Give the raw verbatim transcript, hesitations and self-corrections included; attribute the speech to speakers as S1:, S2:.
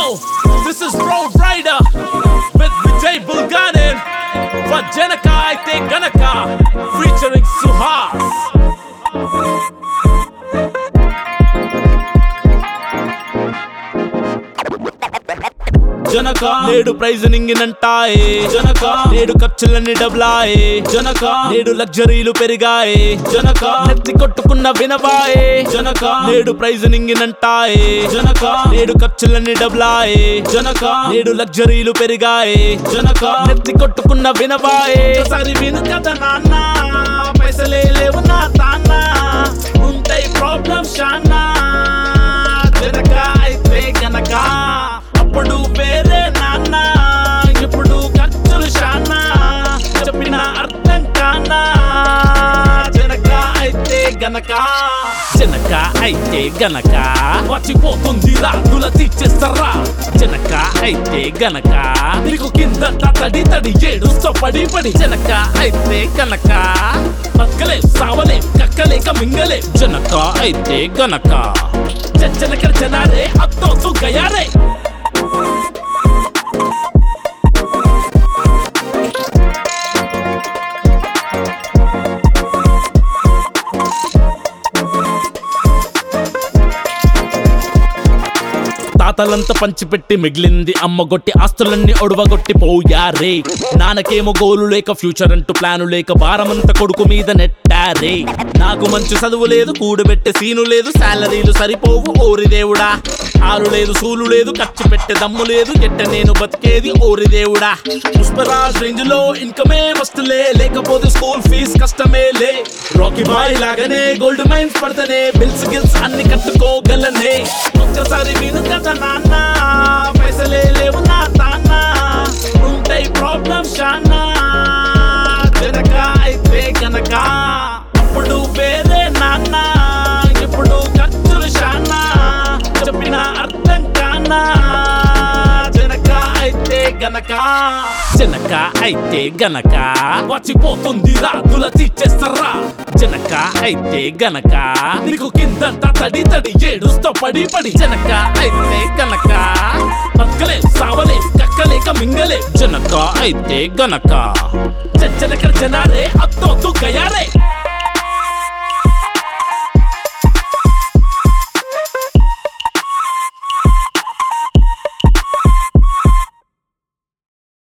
S1: Yo, this is Road Rider with Vijay Bulganin for Janaka Aite Ganaka featuring Suhas. Janaka నేడు praise నింగినంటాయే Janaka నేడు ఖర్చులన్నీ డబ్లాయే జనక నేడు లగ్జరీలు పెరిగాయే జనక నెత్తి కొట్టుకున్న వినవాయే జనక నేడు ప్రైజ్ నింగినంటాయే జనక నేడు ఖర్చులన్నీ డబ్లాయే జనక నేడు లగ్జరీలు పెరిగాయే జనక నెత్తి కొట్టుకున్న వినవాయే సరి విను కదా నాన్న పైసలే లేవు నా తాన్న ఉంటాయి ప్రాబ్లమ్స్ షాన్నా జనక అయితే గనక అప్పుడు వేరే నాన్న ఇప్పుడు ఖర్చులు షానా చెప్పిన అర్థం కానా జనక అయితే గనక జనక అయితే గనక వచ్చిపోతుంది రాదుల తీర్చేస్తారా జనక అయితే గనక నీకు కింద తడి తడి ఏడుస్తో పడి పడి జనక అయితే గనక బతకలే సావలే కక్కలేక మింగలే జనక అయితే గనక జనక జనారే అత్తో గయారే తాతలంతా పంచిపెట్టి మిగిలింది అమ్మగొట్టి ఆస్తులన్నీ ఒడవగొట్టి పోయారే నాన్నకేమో గోలు లేక ఫ్యూచర్ అంటూ ప్లాను లేక భారమంతా కొడుకు మీద నెట్టారే నాకు మంచి చదువు లేదు కూడబెట్టే సీను లేదు శాలరీలు సరిపోవు ఓరి దేవుడా ఆలు లేదు సూలు లేదు ఖర్చు పెట్టే దమ్ము లేదు ఎట్ట నేను బతికేది ఓరి దేవుడా పుష్పరాజ్ రేంజ్ లో ఇన్కమే వస్తులే లేకపోతే స్కూల్ ఫీజ్ కష్టమే లే రాకీ బాయ్ లాగానే గోల్డ్ మైన్స్ పడతనే బిల్స్ గిల్స్ అన్ని కట్టుకోగలనే ఒక్కసారి విను కదా నాన్న పైసలే లేవు నా తాన్న ఉంటాయి ప్రాబ్లమ్స్ షానా జనక అయితే గనక అప్పుడు వేరే నాన్న ఇప్పుడు ఖర్చులు షానా చెప్పిన అర్థం కానా జనక అయితే గనక జనక అయితే గనక వచ్చిపోతుంది రాదుల తీర్చేస్తారా జనక అయితే గనక నీకు కింద తడి తడి ఏడుస్తో పడి పడి జనక అయితే గనక బతకలే సావలే కక్కలేక మింగలే జనక అయితే గనక జనక జనారే